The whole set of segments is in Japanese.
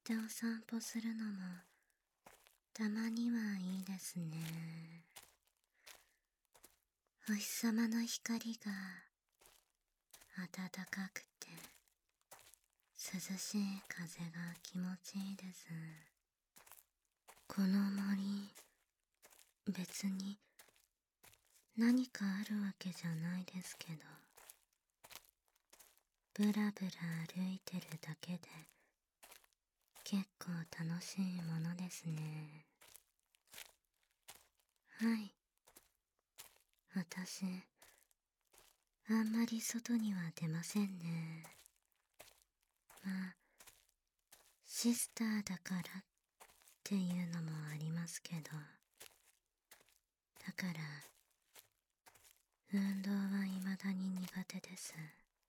してお散歩するのもたまにはいいですね。お日様の光が暖かくて涼しい風が気持ちいいです。この森、別に何かあるわけじゃないですけど、ブラブラ歩いてるだけで結構楽しいものですね。はい。私、あんまり外には出ませんね。まあ、シスターだからっていうのもありますけど、だから運動は未だに苦手です。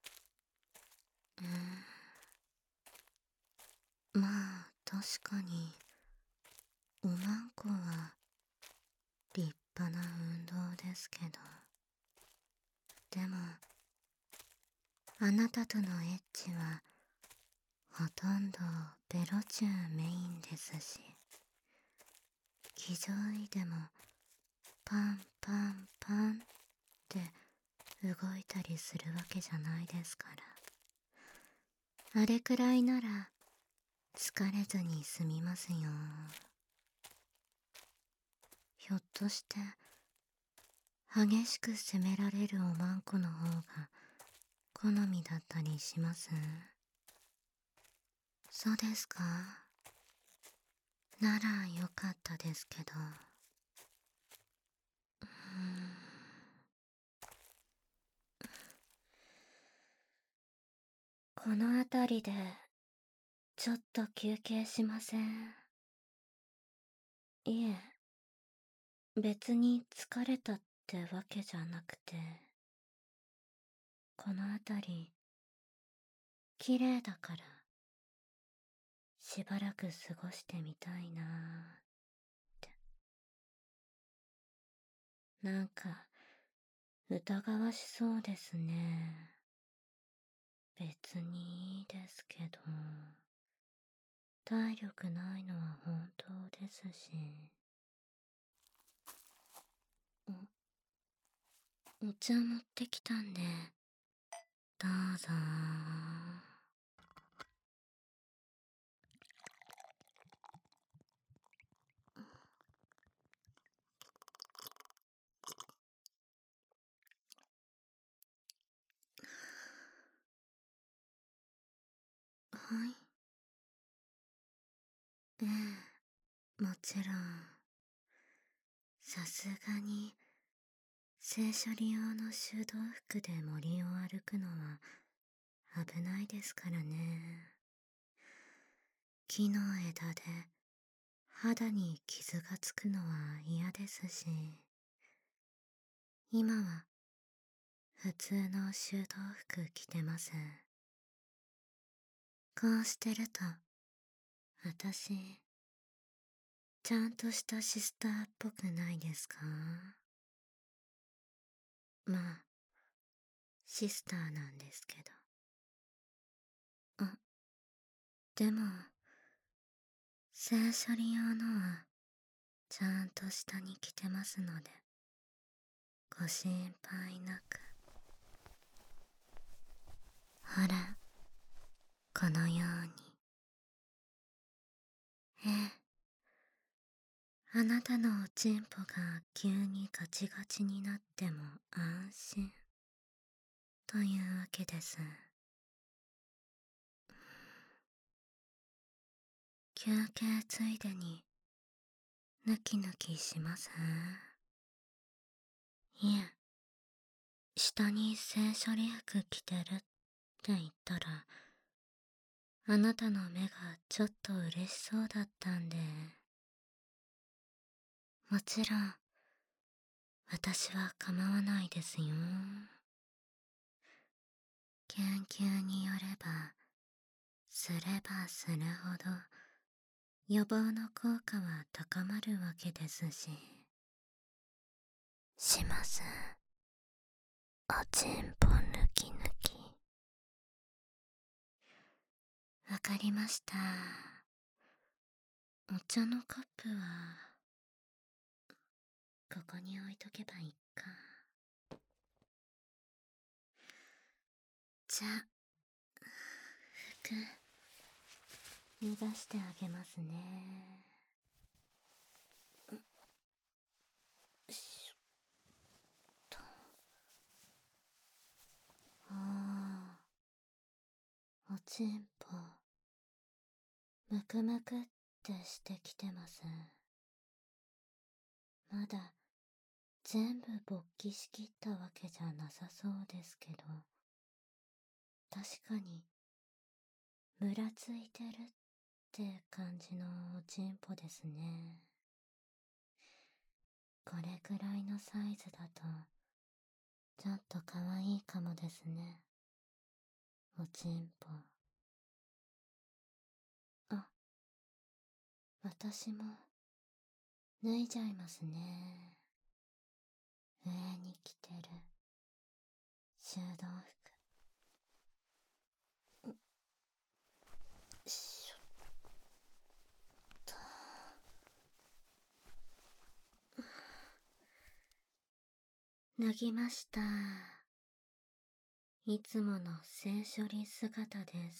まあ確かにおまんこは立派な運動ですけど、でもあなたとのエッチはほとんどベロチューメインですし、騎乗位でもパンパンパンって動いたりするわけじゃないですから、あれくらいなら疲れずに済みますよ。ひょっとして激しく責められるおまんこの方が好みだったりします？そうですか？ならよかったですけど。この辺りでちょっと休憩しません？いえ、別に疲れたってわけじゃなくて、この辺り綺麗だからしばらく過ごしてみたいなーって。なんか疑わしそうですね。別にいいですけど、体力ないのは本当ですし。お茶持ってきたんで、どうぞ。はい。ええ、もちろん。さすがに性処理用の修道服で森を歩くのは危ないですからね。木の枝で肌に傷がつくのは嫌ですし、今は普通の修道服着てます。こうしてると私ちゃんとしたシスターっぽくないですか？まあシスターなんですけど。でも性処理用のはちゃんと下に着てますのでご心配なく。ほら、このように。ええ、あなたのおちんぽが急にガチガチになっても安心というわけです。休憩ついでにヌキヌキします？いえ、下に性処理服着てるって言ったらあなたの目がちょっと嬉しそうだったんで。もちろん私は構わないですよ。研究によればすればするほど予防の効果は高まるわけですし。します。おちんぽぬきぬき。わかりました。 お茶のカップはここに置いとけばいいか。じゃあ服脱がしてあげますね。よいしょっと。おちんぽむくむくってしてきてます。まだ全部勃起しきったわけじゃなさそうですけど、確かにむらついてるって感じのおちんぽですね。これくらいのサイズだとちょっと可愛いかもですね、おちんぽ。あ、私も脱いじゃいますね。上に着てる修道服。よいしょっと。脱ぎました。いつもの性処理姿です。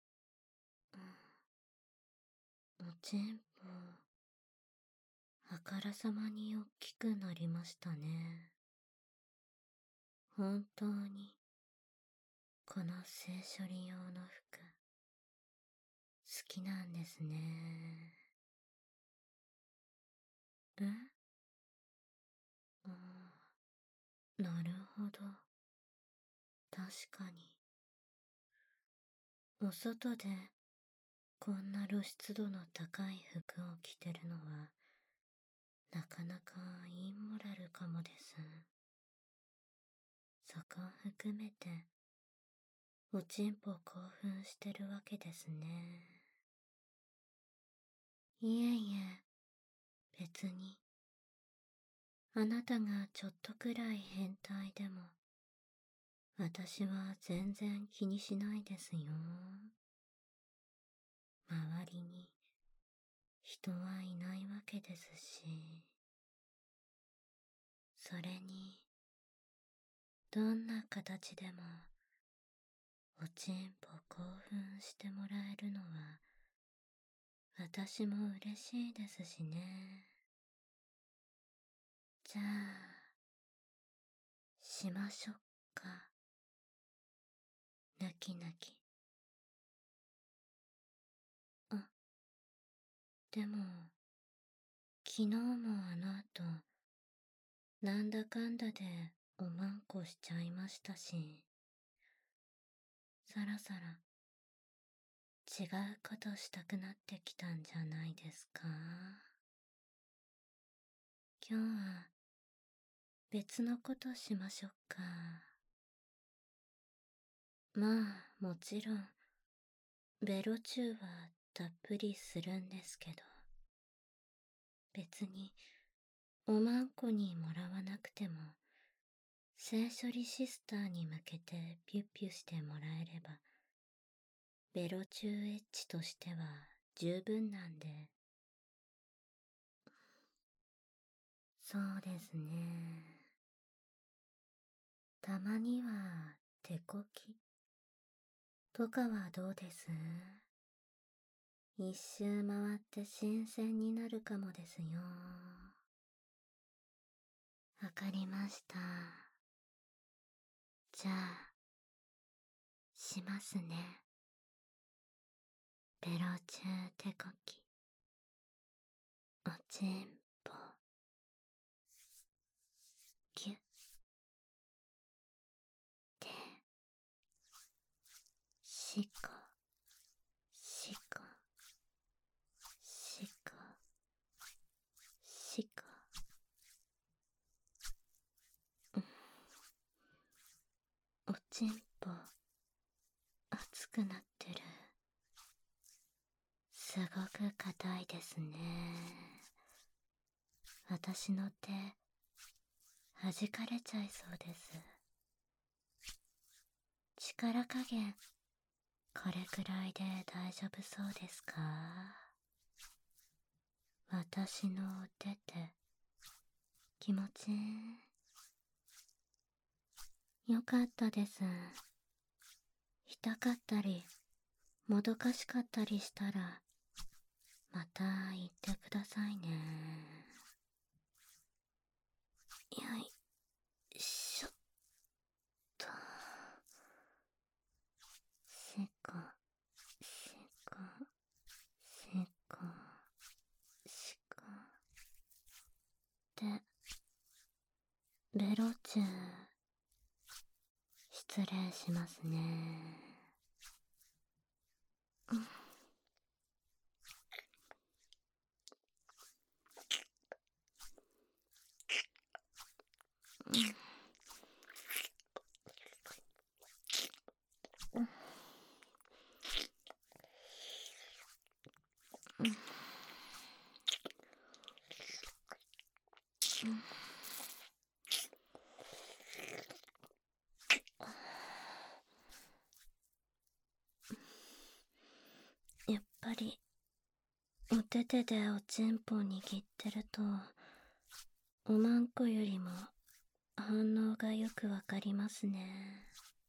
おちんぽあからさまに大きくなりましたね。本当にこの性処理用の服好きなんですね。え？なるほど。確かにお外でこんな露出度の高い服を着てるのはなかなかインモラルかもです。そこを含めておちんぽ興奮してるわけですね。いえいえ、別にあなたがちょっとくらい変態でも私は全然気にしないですよ。周りに人はいないわけですし。それにどんな形でもおちんぽ興奮してもらえるのは私も嬉しいですしね。じゃあしましょっか。なきなき。あ、でも昨日もあの後なんだかんだでおまんこしちゃいましたし、そろそろ違うことしたくなってきたんじゃないですか。今日は別のことしましょうか。まあもちろんベロチューはたっぷりするんですけど、別におまんこにもらわなくても性処理シスターに向けてピュッピュしてもらえればベロチューエッジとしては十分なんで。そうですね。たまには手こきとかはどうです？一周回って新鮮になるかもですよ。わかりました。じゃあしますね。ベロチュー手こき。おちんぽキュッてしこしこしこしこ。おちんぽ熱くなってる。すごく硬いですね。私の手弾かれちゃいそうです。力加減これくらいで大丈夫そうですか？ 私のお手手、気持ちよかったです。痛かったり、もどかしかったりしたら、また言ってくださいね。よいしょっと。せか、せか、せか、しか。で、ベロチュー、失礼しますね。やっぱり、お手手でおちんぽ握ってると、おまんこよりも反応がよくわかりますね。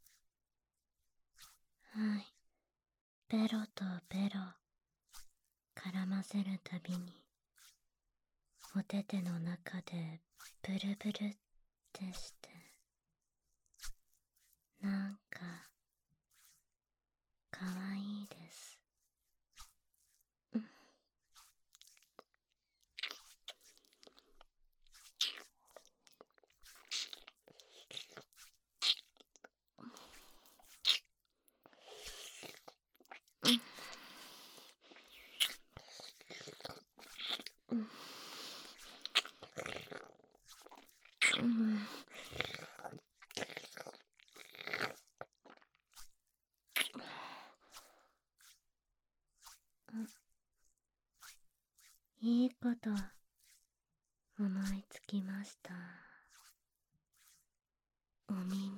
はい。ベロとベロ、絡ませるたびに、お手手の中でブルブルってして、なんか、かわいいです。いいこと思いつきました。お耳、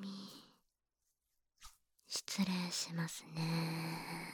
失礼しますね。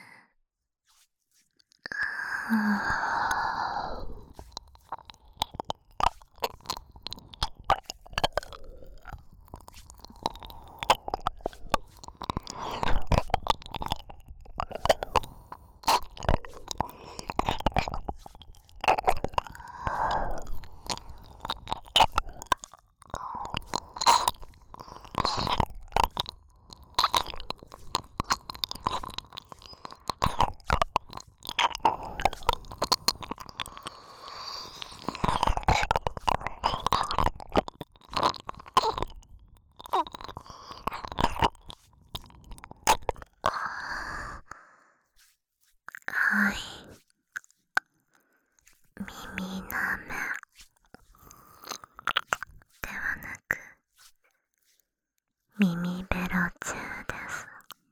はい。耳なめではなく、耳ベロチューです。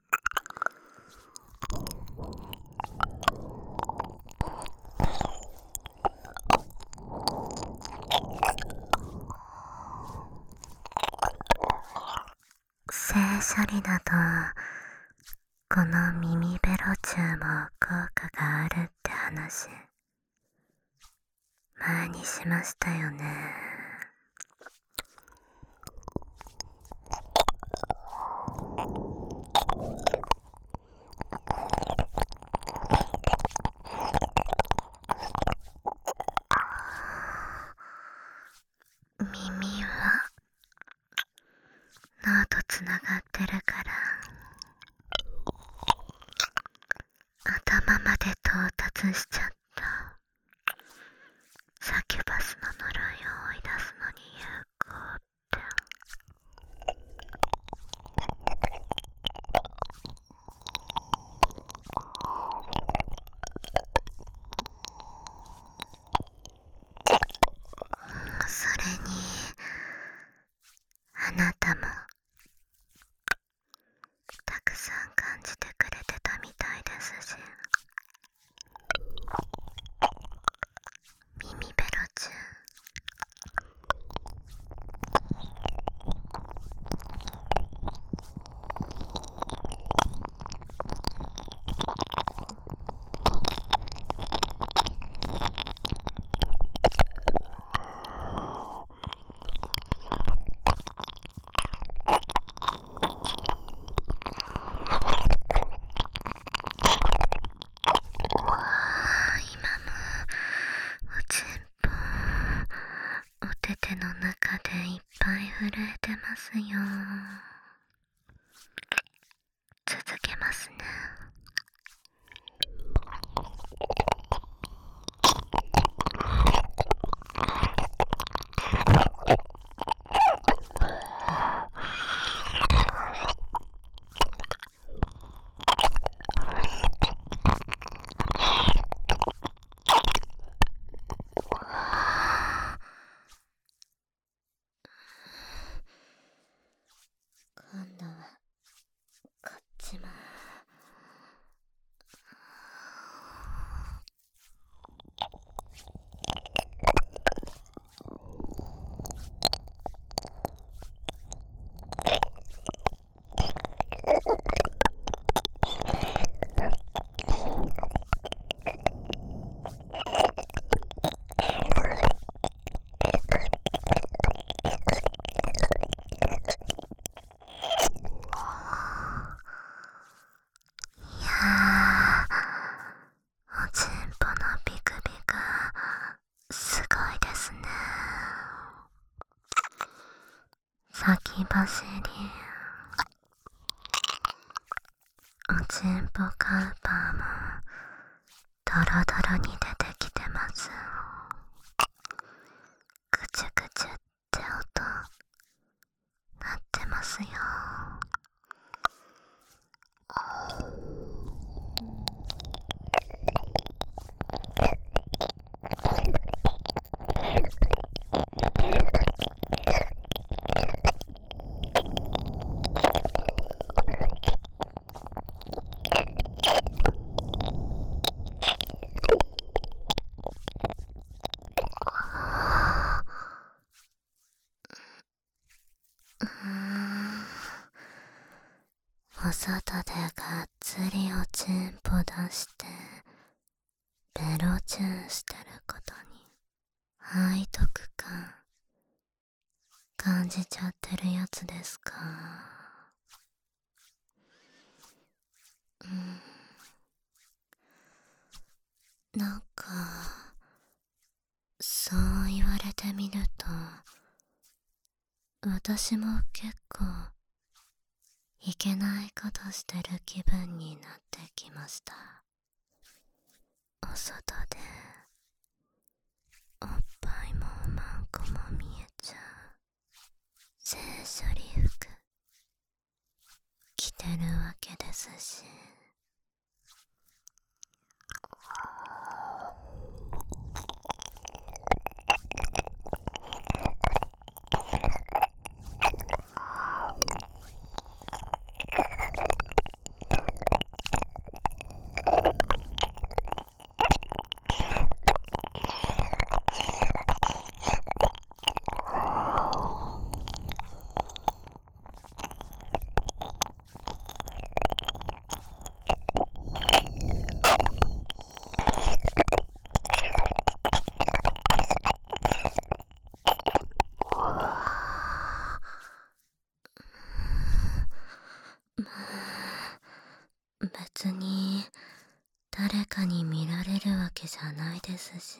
性処理だと、この耳ベロチューも効果があるって話、前にしましたよね。耳は脳とつながってるから、頭まで到達しちゃった。サキュバスの呪いを追い出すのに有効って。それに、あなたもたくさん感じてくれてたみたいですし。 ですね。今度はこっちも。おちんぽのビクビクすごいですね。先走り。おちんぽカウパーもドロドロに出てきてます。ぐちゅぐちゅって音鳴ってますよ。お外でがっつりおちんぽ出してベロチュンしてることに背徳感感じちゃってるやつですか。なんかそう言われてみると私も結構いけないことしてる気分になってきました。お外でおっぱいもおまんこも見えちゃう性処理服着てるわけですし、別に誰かに見られるわけじゃないですし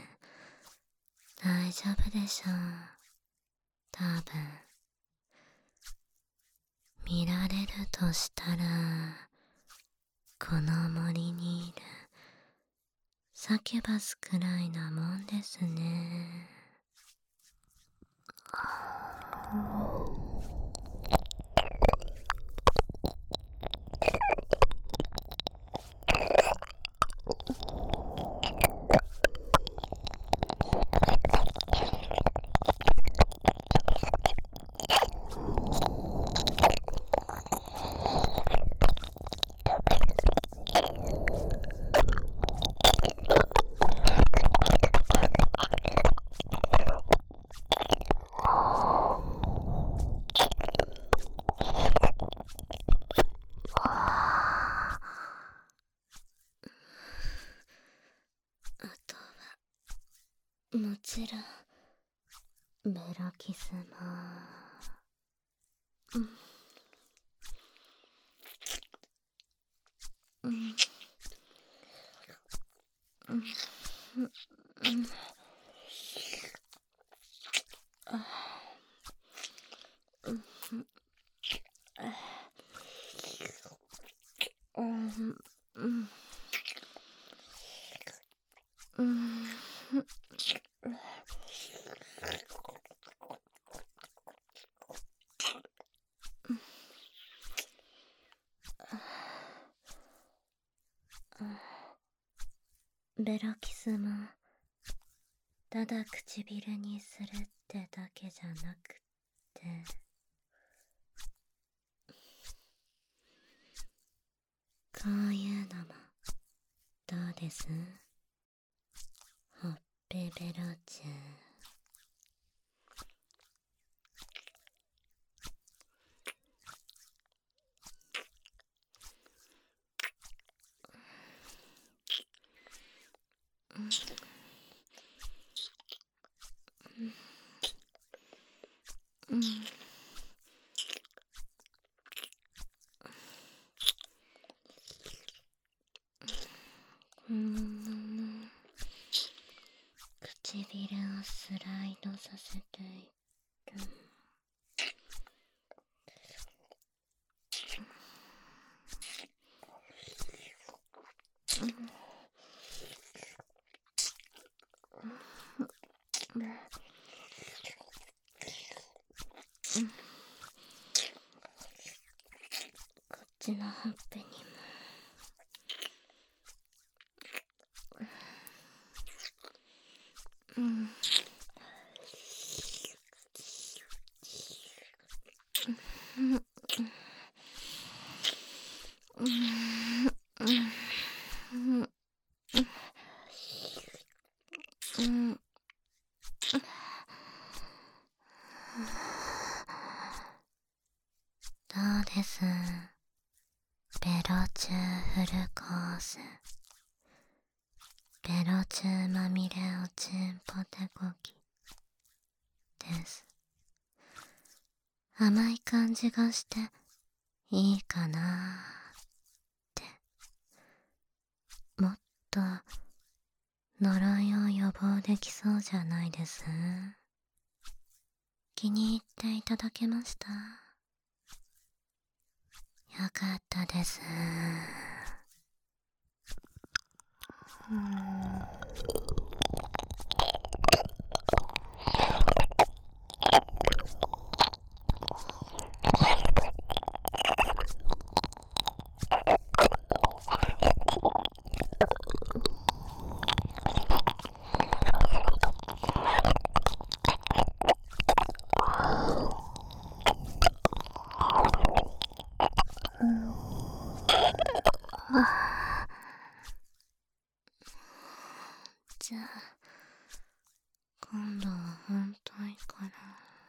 大丈夫でしょう。多分見られるとしたらこの森にいるサキュバスくらいなもんですね。あとはもちろんベロキスもベロキスもただ唇にするってだけじゃなくってこういうのもどうです？ほっぺベロチュ唇をスライドさせていく。こっちのほっぺにもどうです？ベロチューフルコース。ベロチューまみれおちんぽてこきです。甘い感じがしていいかなーって。もっと呪いを予防できそうじゃないです？気に入っていただけました？よかったです。じゃあ今度は本当いいから。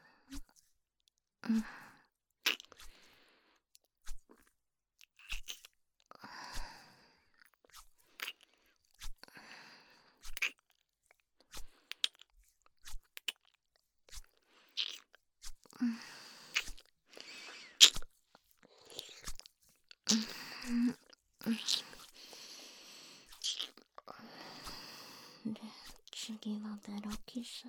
で、次はベロキス。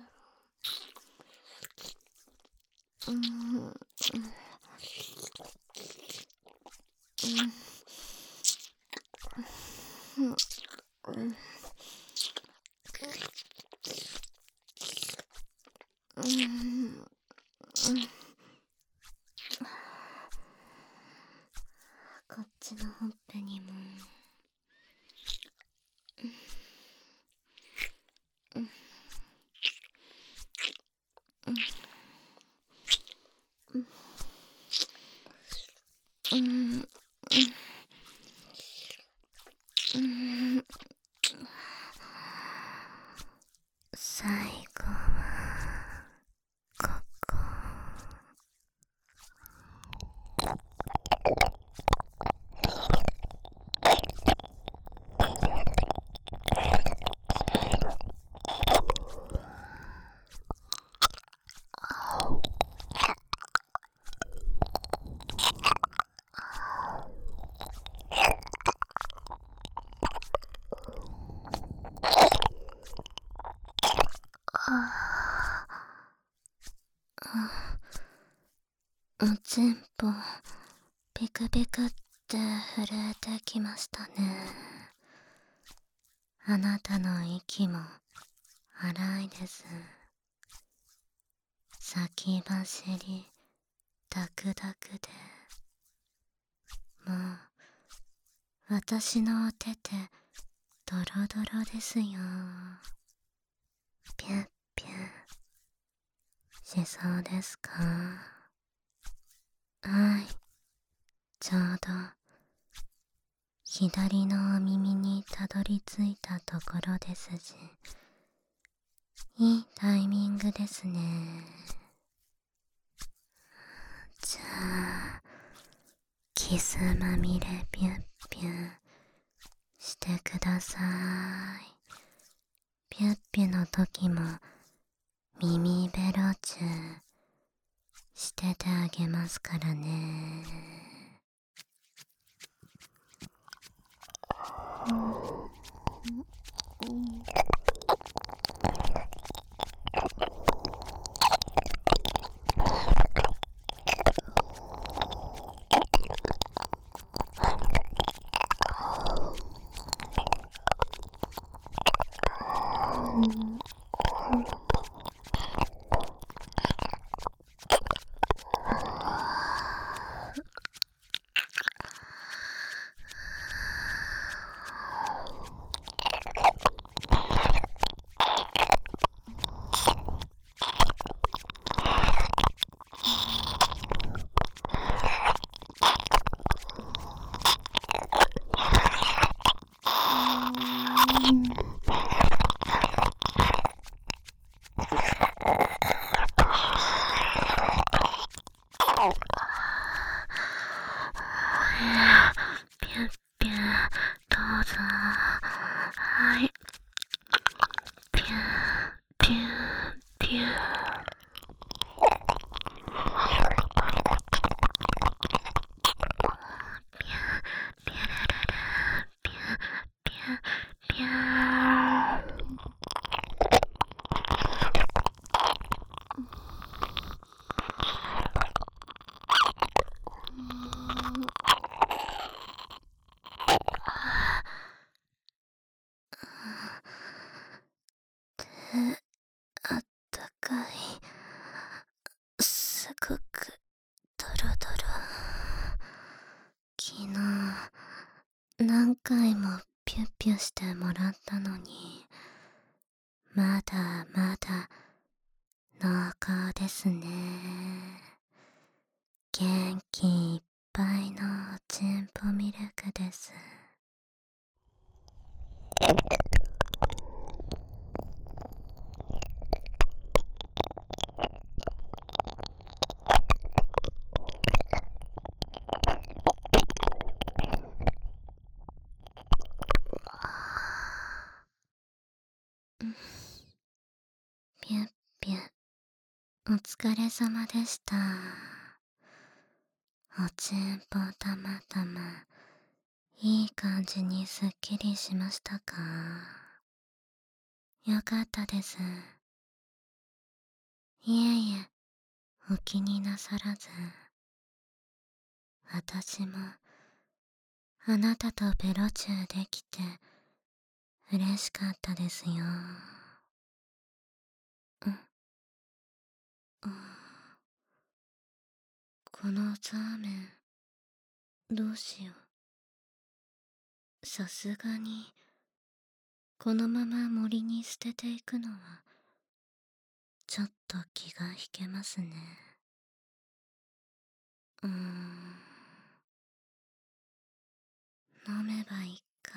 こっちのほっぺにも。最後はここ。おちんぽピクピクっして震えてきましたね。あなたの息も荒いです。先走りダクダクで、もう私のお手でドロドロですよ。ピュッピュッしそうですか？はい、ちょうど左のお耳にたどり着いたところですし、いいタイミングですね。じゃあキスまみれピュッピュッしてください。ピュッピュの時も耳ベロチューしててあげますからね。ピュッピュどうぞ。はい、ピュッピュッピュッ。ピュー。あったかい。すごくドロドロ。昨日何回もピュッピュしてもらったのに、まだまだ濃厚ですね。元気いっぱいのおちんぽミルクです。ピュッピュッ、お疲れ様でした。おちんぽたまたまいい感じにすっきりしましたか？よかったです。いえいえ、お気になさらず。私もあなたとベロチューできて嬉しかったですよ。うん、うん、このザーメンどうしよう。さすがにこのまま森に捨てていくのはちょっと気が引けますね。飲めばいいか。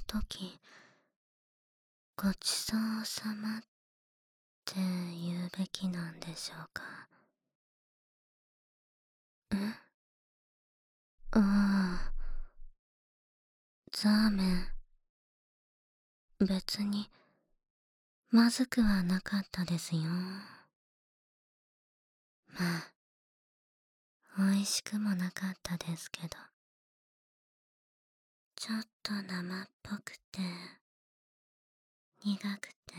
時、ごちそうさまって言うべきなんでしょうか。ああ、ザーメン、別に、まずくはなかったですよ。まあ、美味しくもなかったですけど、ちょっと生っぽくて、苦くて、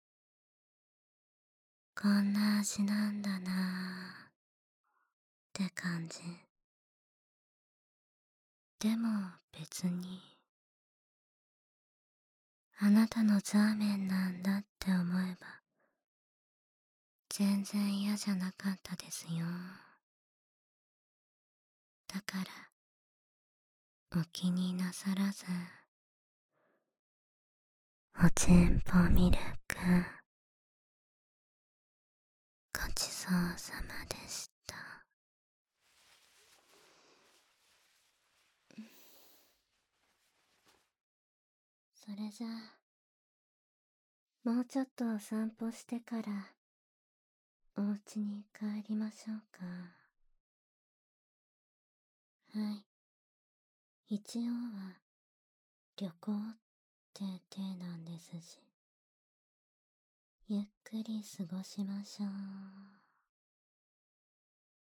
こんな味なんだなーって感じ。でも別に、あなたのザーメンなんだって思えば、全然嫌じゃなかったですよ。だから、お気になさらず、おちんぽミルク、ごちそうさまでした。それじゃあ、もうちょっとお散歩してから、お家に帰りましょうか。はい。一応は、旅行って体なんですし、ゆっくり過ごしましょう。